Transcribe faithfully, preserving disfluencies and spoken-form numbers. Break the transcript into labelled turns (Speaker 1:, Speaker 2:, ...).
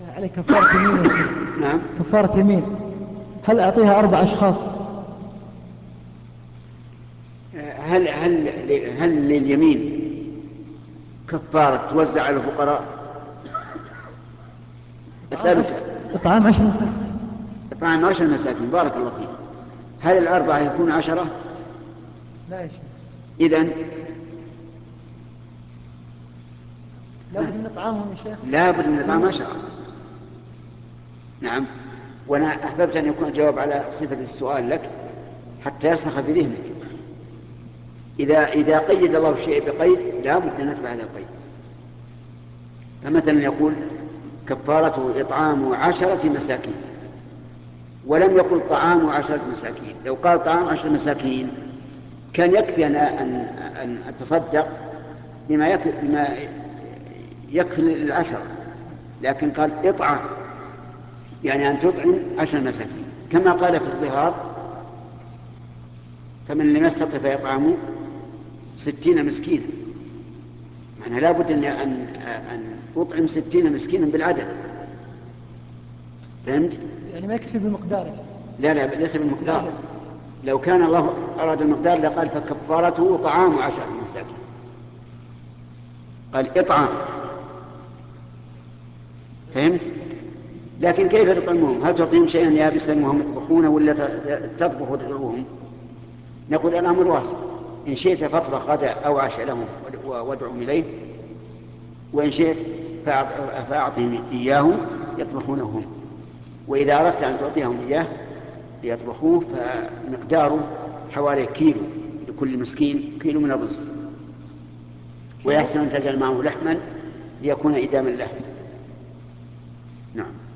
Speaker 1: عليه كفارة يمين يا شيخ.
Speaker 2: نعم.
Speaker 1: كفارة يمين، هل أعطيها أربع أشخاص؟
Speaker 2: هل هل هل لليمين كفارة توزع على الفقراء؟ أسألك.
Speaker 1: إطعام عشر مساكين.
Speaker 2: إطعام عشر مساكين، بارك الله فيك. هل الأربعة يكون عشرة؟
Speaker 1: لا يا شيخ.
Speaker 2: إذن
Speaker 1: لابد من إطعامهم يا شيخ.
Speaker 2: لابد من إطعام عشرة. نعم. وأنا أحببت أن يكون الجواب على صفة السؤال لك حتى يرسخ في ذهنك. إذا إذا قيد الله الشيء بقيد لا بد أن نتبع هذا القيد. فمثلا يقول كفارته إطعام عشرة مساكين، ولم يقل طعام عشرة مساكين. لو قال طعام عشرة مساكين كان يكفي أن أن أتصدق بما يكفي بما يكفي العشرة، لكن قال إطعام، يعني أن تطعم عشر مساكين، كما قال في الظهار فمن لم يستطع فيطعم ستين مسكينا. معنى لا بد أن أن أطعم ستين مسكينا بالعدد. فهمت؟
Speaker 1: يعني ما يكتفي بالمقدار.
Speaker 2: لا لا ليس بالمقدار. لو كان الله أراد المقدار لقال فكفارته طعام عشرة مساكين، قال إطعام. فهمت؟ لكن كيف تطعمهم؟ هل تعطيهم شيئا يابسا وهم يطبخونه ولا تطبخ وتدعوهم؟ نقول الأمر واسع، إن شئت فاطبخ غداء أو عشاء لهم وادعهم إليه، وإن شئت فأعطهم إياه يطبخونه هم. وإذا أردت أن تعطيهم إياه ليطبخوه فمقداره حوالي كيلو لكل مسكين، كيلو من الرز، ويحسن أن تجعل معه لحما ليكون إداما له. نعم.